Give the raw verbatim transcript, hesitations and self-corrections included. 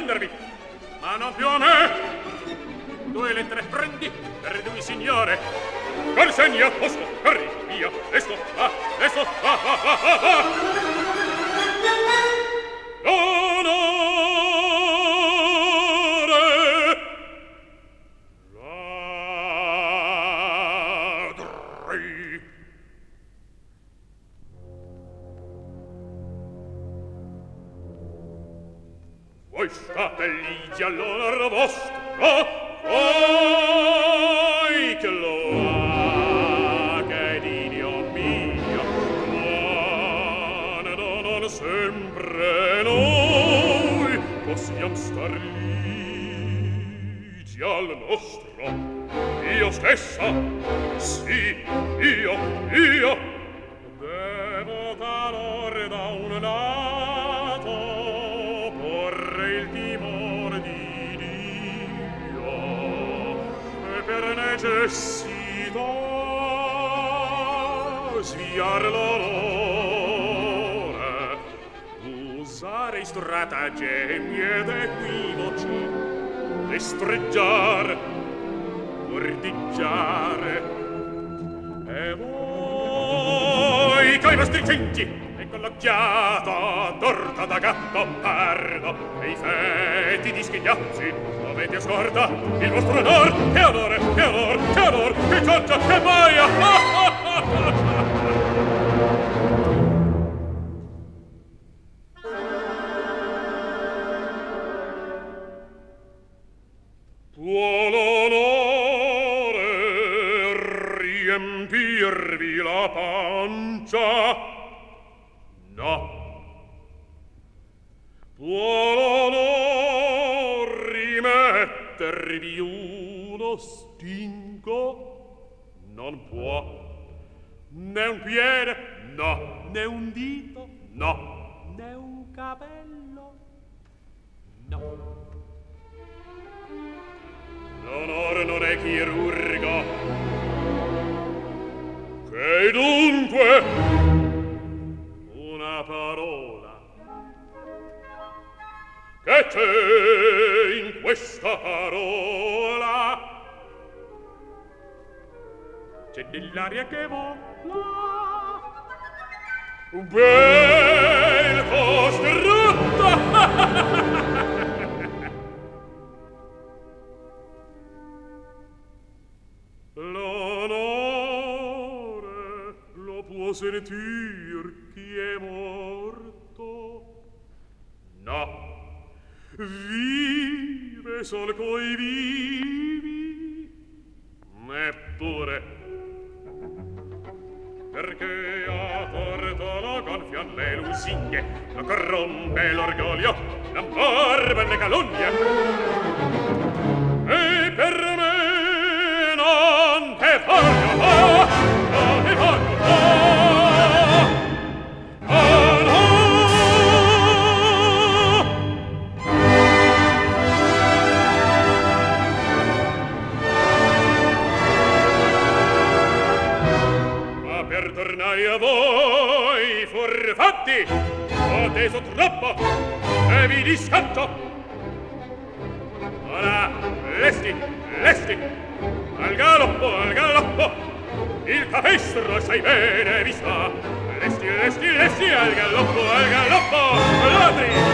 rispondervi, ma non più a me. Due lettere prendi per due signore. Consegni a posto, corri, via, esto, va, esto, va, va, va, va, va. L'onore, ladri. Voi state ligi all'onor vostro, voi che lo ha, che di Dio mio, quando non sempre noi possiam star ligi al nostro. Io stessa, sì, io, io, devo talor da un lato porre il timore di Dio e per necessità sviar l'onore, usare stratagemmi ed equivoci, destreggiare, ordeggiare. E voi coi vostri centi e con l'occhiata torta da gatto pardo e i fetti di schignazzi avete a scorta il vostro onor. Che onore, che onor, che onor, che cioccia, che boia. Può l'onore riempirvi la pancia? No. Può l'onor rimettervi uno stinco? Non può. Né un piede? No. Né un dito? No. Né un capello? No. L'onor non è chirurgo. Che dunque? Una parola. Che c'è in questa parola? C'è dell'aria che vola. Un bel costrutto. L'onore lo può sentir chi è morto? No. Vive sol coi vivi? Neppure. Perché a torto lo gonfian le lusinghe, lo corrompe l'orgoglio, l'amor le calunnie. E per me non te voglio, oh, non te voglio, oh, oh, no. Ma per tornare a voi, furfatti, ho teso troppo e vi discatto. Ora, lesti, lesti, al galoppo, al galoppo, il capestro sai bene vi sta. Lesti, lesti, lesti, al galoppo, al galoppo, ladri,